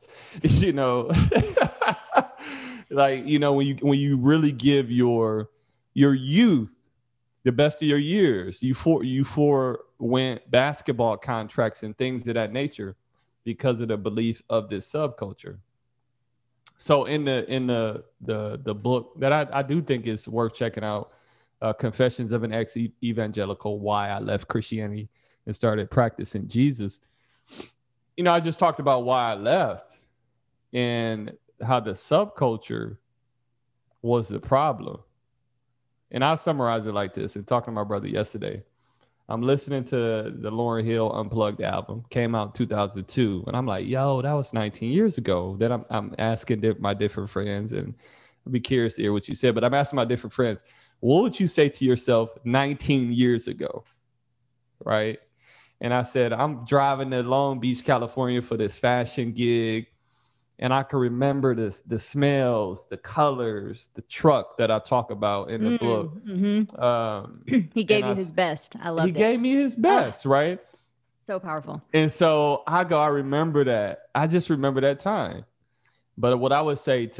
like, when you really give your youth the best of your years, you forewent basketball contracts and things of that nature because of the belief of this subculture. So in the book that I do think is worth checking out, Confessions of an Ex-Evangelical, Why I Left Christianity and Started Practicing Jesus. I just talked about why I left and how the subculture was the problem. And I'll summarize it like this. And talking to my brother yesterday, I'm listening to the Lauryn Hill Unplugged album, came out in 2002. And I'm like, yo, that was 19 years ago. Then I'm asking my different friends, and I'd be curious to hear what you said, but I'm asking my different friends, what would you say to yourself 19 years ago? Right. And I said, I'm driving to Long Beach, California for this fashion gig. And I can remember the smells, the colors, the truck that I talk about in the book. He gave you his best. I loved it. He gave me his best, right? So powerful. And so I remember that. I just remember that time. But what I would say to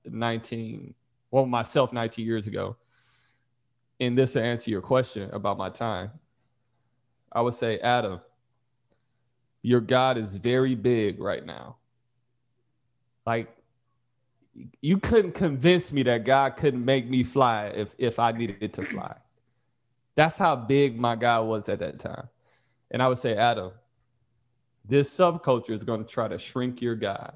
myself 19 years ago, and this to answer your question about my time, I would say, Adam, your God is very big right now. Like, you couldn't convince me that God couldn't make me fly if I needed to fly. That's how big my God was at that time. And I would say, Adam, this subculture is going to try to shrink your God.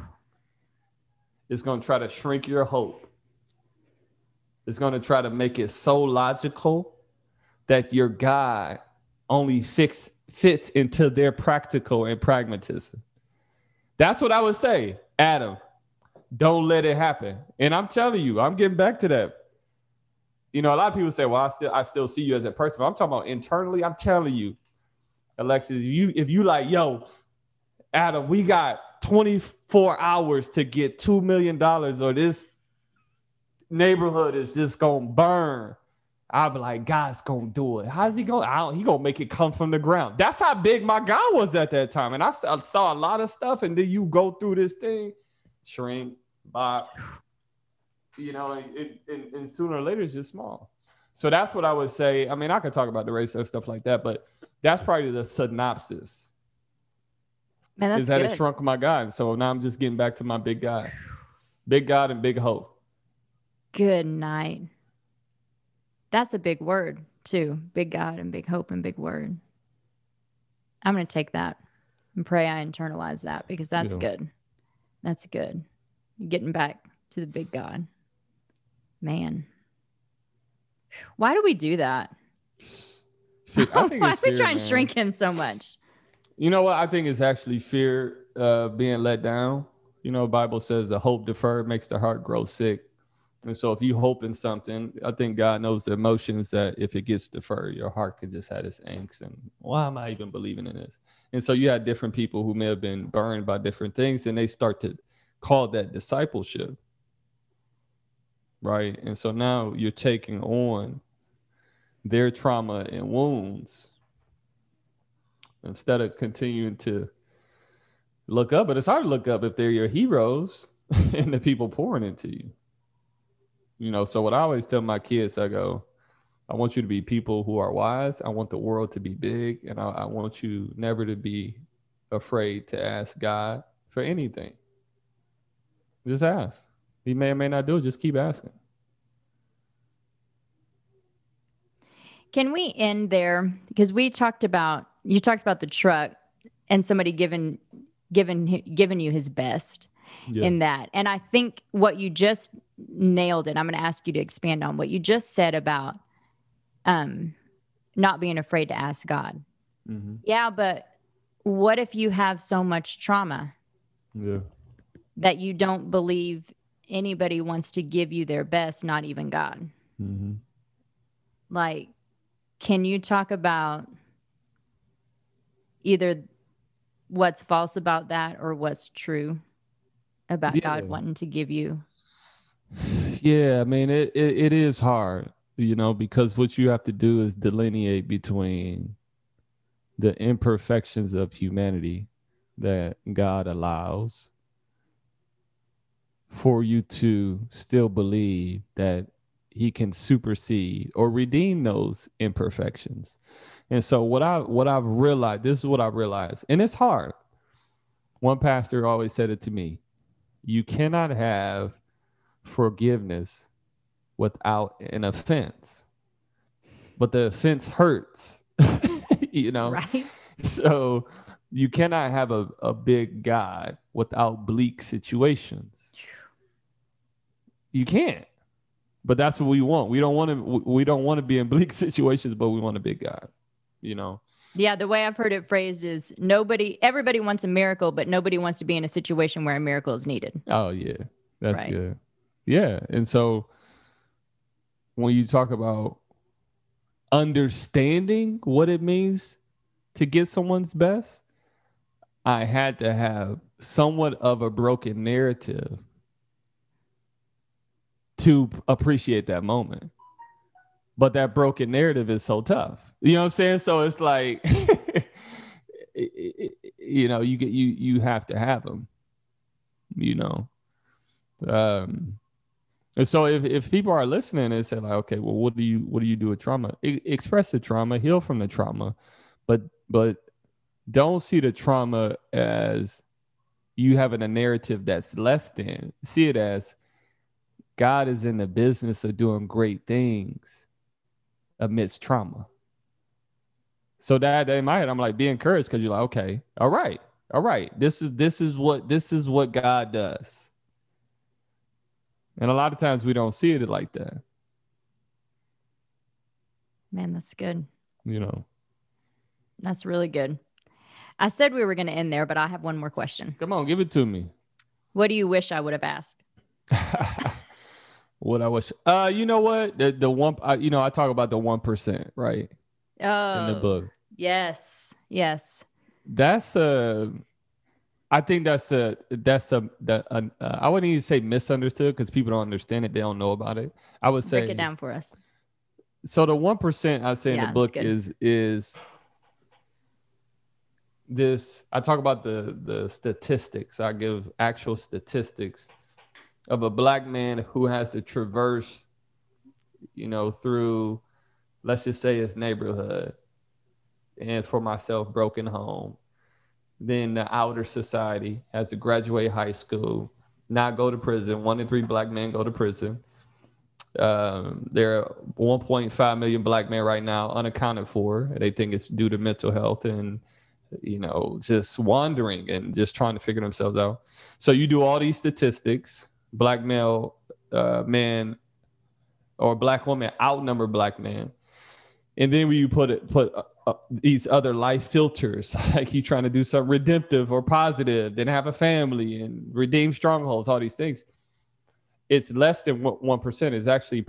It's going to try to shrink your hope. It's going to try to make it so logical that your God only fits into their practical and pragmatism. That's what I would say. Adam, don't let it happen. And I'm telling you, I'm getting back to that. You know, a lot of people say, well, I still see you as a person, but I'm talking about internally. I'm telling you, Alexis, if you like, yo, Adam, we got 24 hours to get $2 million or this neighborhood is just going to burn. I'll be like, God's going to do it. How's he going? He going to make it come from the ground. That's how big my God was at that time. And I saw a lot of stuff. And then you go through this thing, shrink, box, you know, and sooner or later it's just small. So that's what I would say. I mean, I could talk about the race and stuff like that, but that's probably the synopsis. Man, that's is that good. It shrunk my God. So now I'm just getting back to my big God. Big God and big hope. Good night. That's a big word, too. Big God and big hope and big word. I'm going to take that and pray I internalize that because that's good. That's good. You're getting back to the big God. Man. Why do we do that? I think Why do we try and shrink him so much? You know what? I think it's actually fear being let down. You know, the Bible says the hope deferred makes the heart grow sick. And so if you hope in something, I think God knows the emotions that if it gets deferred, your heart could just have this angst and why am I even believing in this? And so you had different people who may have been burned by different things and they start to call that discipleship. Right. And so now you're taking on their trauma and wounds instead of continuing to look up. But it's hard to look up if they're your heroes and the people pouring into you. You know, so what I always tell my kids, I go, I want you to be people who are wise. I want the world to be big. And I want you never to be afraid to ask God for anything. Just ask. He may or may not do it. Just keep asking. Can we end there? Because you talked about the truck and somebody giving you his best in that. And I think what you just nailed it. I'm going to ask you to expand on what you just said about not being afraid to ask God. Mm-hmm. Yeah, but what if you have so much trauma that you don't believe anybody wants to give you their best, not even God? Mm-hmm. Like, can you talk about either what's false about that or what's true about God wanting to give you? Yeah, I mean, it is hard, you know, because what you have to do is delineate between the imperfections of humanity that God allows for you to still believe that he can supersede or redeem those imperfections. And so what I've realized, this is what I've realized, and it's hard. One pastor always said it to me, you cannot have forgiveness without an offense, but the offense hurts, you know? Right. So you cannot have a big God without bleak situations. You can't. But that's what we want. We don't want to be in bleak situations, but we want a big God, you know? Yeah, the way I've heard it phrased is everybody wants a miracle, but nobody wants to be in a situation where a miracle is needed. Oh, yeah. That's right. Good. Yeah. And so when you talk about understanding what it means to get someone's best, I had to have somewhat of a broken narrative to appreciate that moment. But that broken narrative is so tough. You know what I'm saying? So it's like, you have to have them, And so if people are listening and say like, okay, well, what do you do with trauma? Express the trauma, heal from the trauma, but don't see the trauma as you having a narrative that's less than. See it as God is in the business of doing great things amidst trauma. So that in my head, I'm like, be encouraged, because you're like, okay, all right. This is what God does. And a lot of times we don't see it like that. Man, that's good. That's really good. I said we were going to end there, but I have one more question. Come on, give it to me. What do you wish I would have asked? What I wish, you know what? The one, I talk about the 1%, right? Oh, in the book. Yes. That's I think that's I wouldn't even say misunderstood, because people don't understand it. They don't know about it. I would say break it down for us. So the 1% I say in the book is this. I talk about the statistics. I give actual statistics of a Black man who has to traverse, through, let's just say, his neighborhood, and for myself, broken home. Then the outer society, has to graduate high school, not go to prison. 1 in 3 Black men go to prison. There are 1.5 million Black men right now unaccounted for. They think it's due to mental health and, just wandering and just trying to figure themselves out. So you do all these statistics, Black male man or Black woman outnumber Black men. And then when you put these other life filters, like you trying to do something redemptive or positive, then have a family and redeem strongholds, all these things, it's less than 1%. It's actually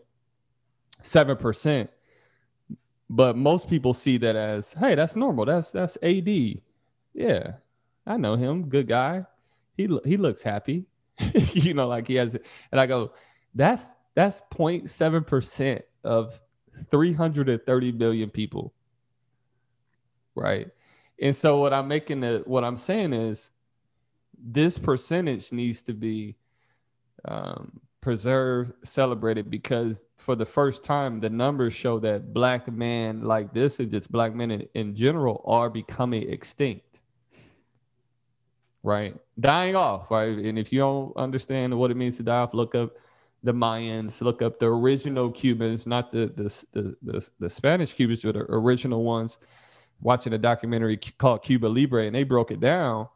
0.7%. But most people see that as, hey, that's normal. That's AD. Yeah, I know him. Good guy. He looks happy. Like he has it. And I go, that's 0.7% of 330 million people. Right. And so what I'm saying is this percentage needs to be preserved, celebrated, because for the first time, the numbers show that Black men like this, and just Black men in general, are becoming extinct. Right. Dying off. Right. And if you don't understand what it means to die off, look up the Mayans, look up the original Cubans, not the Spanish Cubans, but the original ones. Watching a documentary called Cuba Libre, and they broke it down,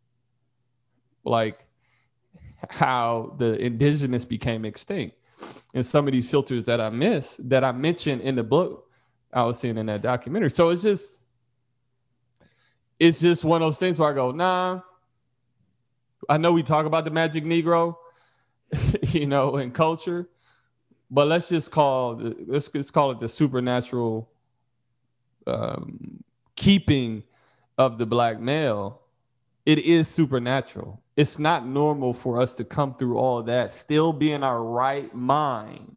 like how the indigenous became extinct. And some of these filters that I mentioned in the book, I was seeing in that documentary. So it's just one of those things where I go, nah, I know we talk about the magic Negro, in culture, but let's call it the supernatural keeping of the Black male. It is supernatural. It's not normal for us to come through all that, still be in our right mind,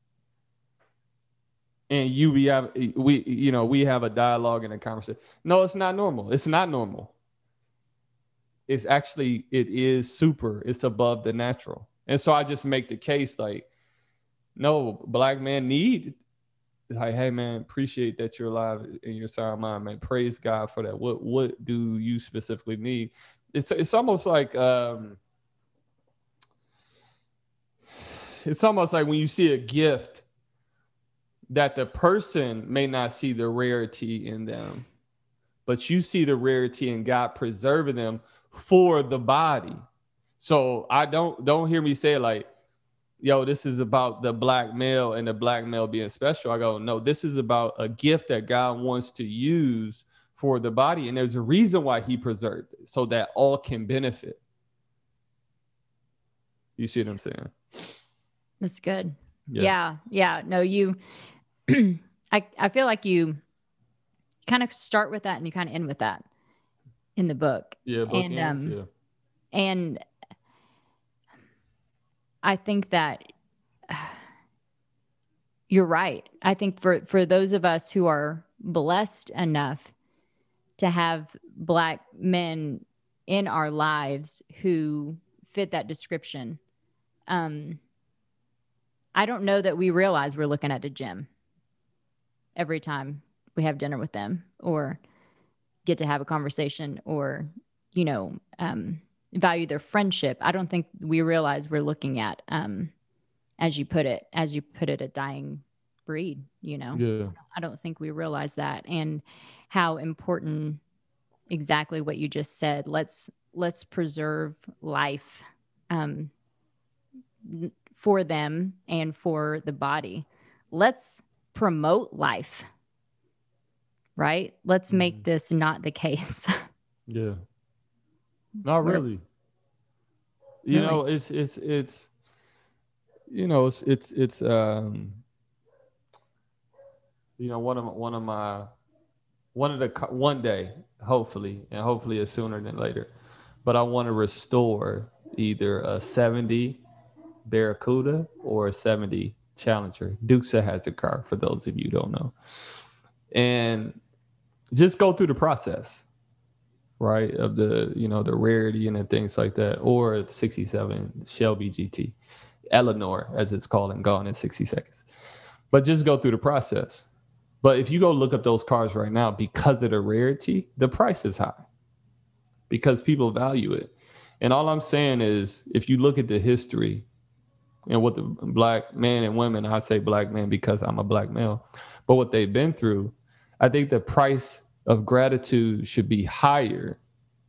and we have a dialogue and a conversation. No, it's not normal. It's not normal. It is super. It's above the natural. And so I just make the case like, no, Black men need, like, hey man, appreciate that you're alive in your sound mind, man. Praise God for that. What do you specifically need? It's almost like when you see a gift that the person may not see the rarity in them, but you see the rarity in God preserving them for the body. So I don't hear me say like, yo, this is about the Black male and the Black male being special. I go, no, this is about a gift that God wants to use for the body. And there's a reason why he preserved it, so that all can benefit. You see what I'm saying? That's good. Yeah. No, you, I feel like you kind of start with that and you kind of end with that in the book. Yeah, and I think that you're right. I think for those of us who are blessed enough to have Black men in our lives who fit that description, I don't know that we realize we're looking at a gem every time we have dinner with them or get to have a conversation or, value their friendship. I don't think we realize we're looking at, as you put it, a dying breed, Yeah. I don't think we realize that, and how important exactly what you just said. Let's preserve life, for them and for the body. Let's promote life, right? Let's make this not the case. Yeah. Not really. It's one day, hopefully it's sooner than later, but I want to restore either a 70 Barracuda or a 70 Challenger. Dukesa has a car, for those of you who don't know, and just go through the process, right, of the the rarity and the things like that, or 67 Shelby GT, Eleanor as it's called, and gone in 60 seconds. But just go through the process. But if you go look up those cars right now, because of the rarity, the price is high because people value it. And all I'm saying is, if you look at the history and what the Black men and women, I say Black men because I'm a Black male, but what they've been through, I think the price of gratitude should be higher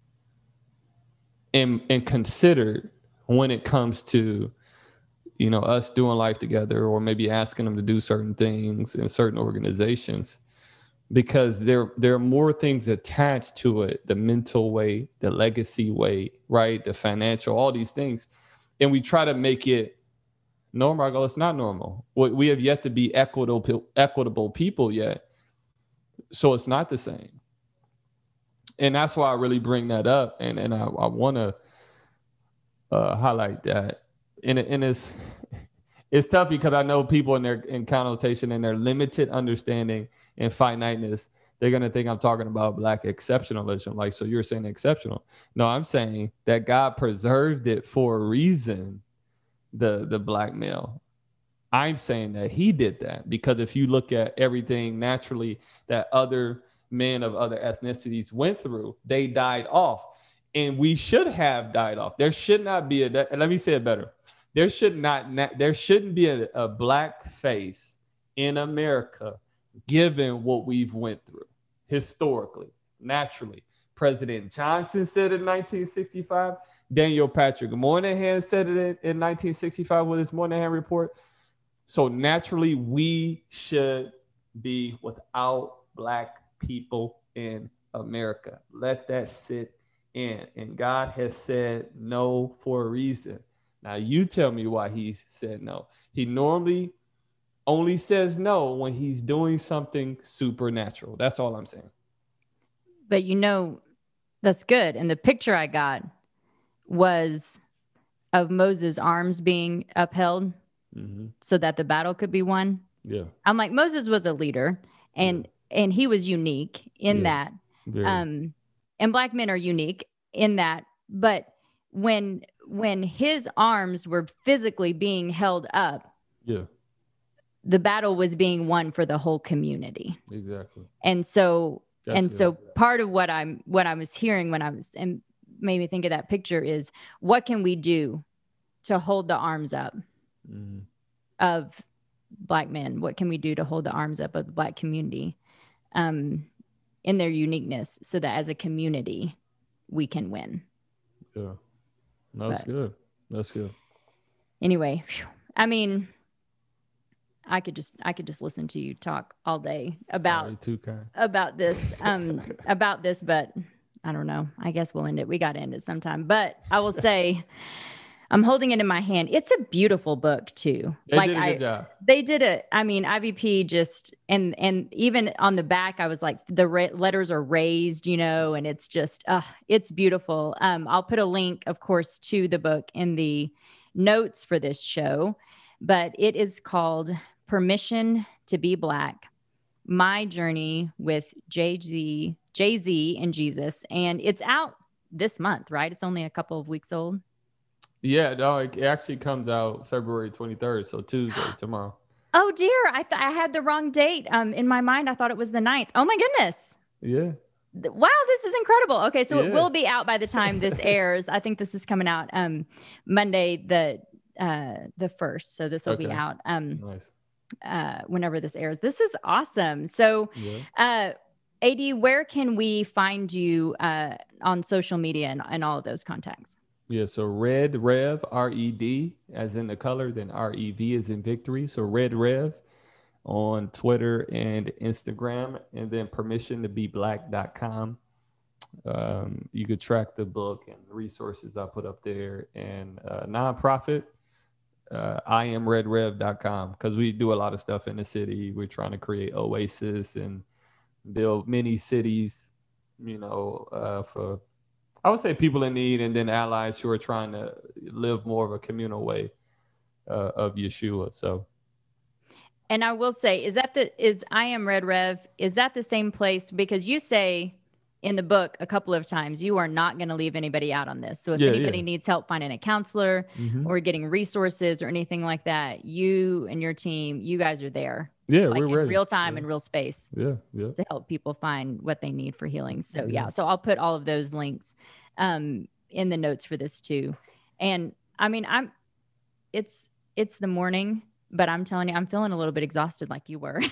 and considered when it comes to, us doing life together, or maybe asking them to do certain things in certain organizations, because there are more things attached to it: the mental weight, the legacy weight, right, the financial, all these things, and we try to make it normal. I go, it's not normal. We have yet to be equitable people yet, so it's not the same. And that's why I really bring that up, and I want to highlight that. And it's tough because I know people in connotation and their limited understanding and finiteness, they're going to think I'm talking about Black exceptionalism. Like, so you're saying exceptional. No, I'm saying that God preserved it for a reason, the Black male. I'm saying that he did that because if you look at everything naturally that other men of other ethnicities went through, they died off. And we should have died off. There should not be let me say it better. There shouldn't be a Black face in America given what we've went through historically, naturally. President Johnson said in 1965. Daniel Patrick Moynihan said it in 1965 with his Moynihan report. So naturally, we should be without Black people in America. Let that sit in. And God has said no for a reason. Now, you tell me why he said no. He normally only says no when he's doing something supernatural. That's all I'm saying. But that's good. And the picture I got was of Moses' arms being upheld so that the battle could be won. Yeah. I'm like, Moses was a leader, and he was unique in that. Very. And Black men are unique in that. But when his arms were physically being held up, the battle was being won for the whole community. Exactly. And so part of what I was hearing when I was, and made me think of that picture, is what can we do to hold the arms up of Black men? What can we do to hold the arms up of the Black community in their uniqueness, so that as a community we can win? Yeah. That's good. Anyway, I mean, I could just listen to you talk all day about this, but I don't know. I guess we'll end it. We got to end it sometime. But I will say, I'm holding it in my hand. It's a beautiful book too. They did a good job. They did it. I mean, IVP just, and even on the back, I was like, letters are raised, and it's just, it's beautiful. I'll put a link, of course, to the book in the notes for this show, but it is called Permission to Be Black: My Journey with Jay-Z and Jesus. And it's out this month, right? It's only a couple of weeks old. Yeah, no, it actually comes out February 23rd, so Tuesday, tomorrow. Oh dear, I had the wrong date. In my mind, I thought it was the 9th. Oh my goodness. Yeah. Wow, this is incredible. Okay, so it will be out by the time this airs. I think this is coming out Monday the 1st. So this will be out nice. Whenever this airs. This is awesome. So AD, where can we find you on social media and all of those contacts? Yeah, so Red Rev, R-E-D, as in the color, then R-E-V as in victory. So Red Rev on Twitter and Instagram, and then permissiontobeblack.com. You could track the book and resources I put up there, and nonprofit, IamRedRev.com, because we do a lot of stuff in the city. We're trying to create oasis and build mini cities, for, I would say, people in need, and then allies who are trying to live more of a communal way of Yeshua. So, and I will say, is I Am Red Rev, is that the same place? Because you say in the book a couple of times, you are not going to leave anybody out on this. So if anybody needs help finding a counselor or getting resources or anything like that, you and your team, you guys are there. Yeah, like we're ready. In real time and real space. Yeah. To help people find what they need for healing. So so I'll put all of those links in the notes for this too. And I mean, it's the morning, but I'm telling you, I'm feeling a little bit exhausted like you were.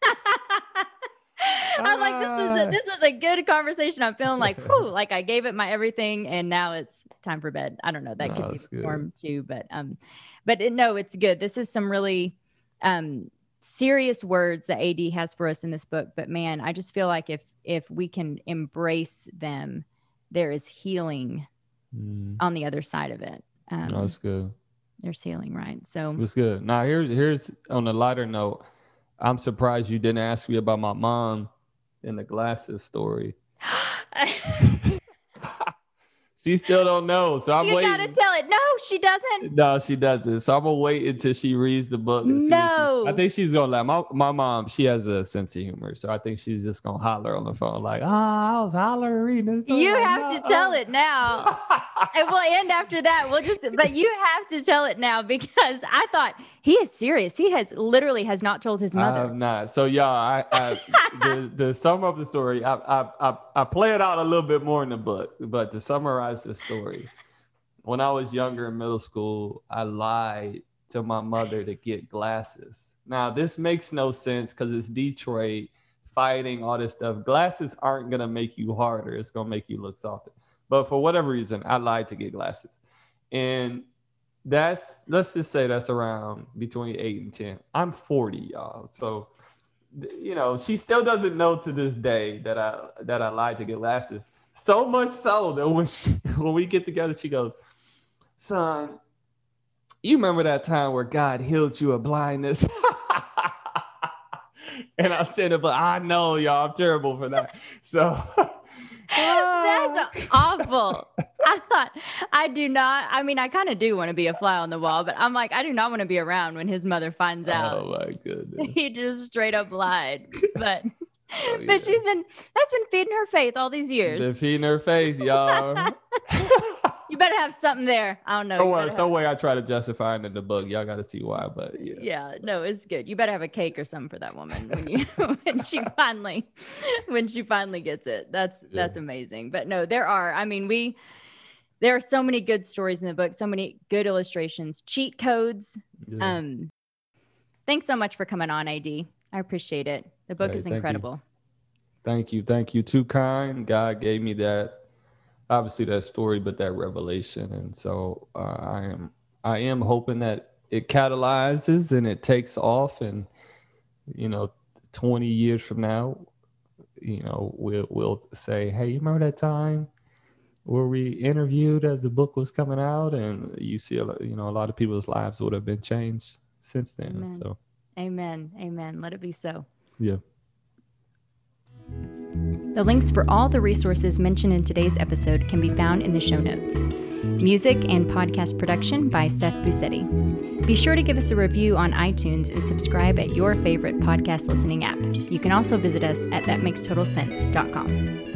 I was like, this is a good conversation. I'm feeling like, whew, like I gave it my everything, and now it's time for bed. I don't know. That could be the form too, but it's good. This is some really serious words that AD has for us in this book. But man, I just feel like if we can embrace them, there is healing on the other side of it. That's good. There's healing, right? So it's good. Now here's on a lighter note. I'm surprised you didn't ask me about my mom and the glasses story. She still don't know, so I'm waiting. You gotta tell it. No, she doesn't. No, she doesn't. So I'm gonna wait until she reads the book. And I think she's gonna laugh. My mom, she has a sense of humor, so I think she's just gonna holler on the phone like, I was hollering reading this. You have to tell it now. It will end after that. But you have to tell it now, because I thought he is serious. He literally has not told his mother. I have not. So y'all, the sum of the story, I play it out a little bit more in the book, but to summarize the story, when I was younger in middle school, I lied to my mother to get glasses. Now, this makes no sense because it's Detroit, fighting, all this stuff. Glasses aren't going to make you harder. It's going to make you look softer. But for whatever reason, I lied to get glasses. And let's just say that's around between 8 and 10. I'm 40, y'all. So, she still doesn't know to this day that I lied to get glasses. So much so that when we get together, she goes, son, you remember that time where God healed you of blindness? And I said, but I know, y'all, I'm terrible for that. So that's awful. I kind of do want to be a fly on the wall, but I'm like, I do not want to be around when his mother finds out. Oh my goodness. He just straight up lied. But that's been feeding her faith all these years. Been feeding her faith, y'all. You better have something there. I don't know. Some way I try to justify it in the book. Y'all got to see why, but yeah. Yeah, no, it's good. You better have a cake or something for that woman when she finally gets it. That's amazing. But no, there are so many good stories in the book, so many good illustrations, cheat codes. Yeah. Thanks so much for coming on, AD. I appreciate it. The book is incredible. Thank you. Too kind. God gave me that. Obviously that story, but that revelation. And so I am hoping that it catalyzes and it takes off, and 20 years from now, we'll say, hey, you remember that time were we interviewed as the book was coming out, and you see a lot of people's lives would have been changed since then. Amen. So Amen. Let it be so. yeah. The links for all the resources mentioned in today's episode can be found in the show notes. Music and podcast production by Seth Busetti. Be sure to give us a review on iTunes and subscribe at your favorite podcast listening app. You can also visit us at thatmaketotalsense.com.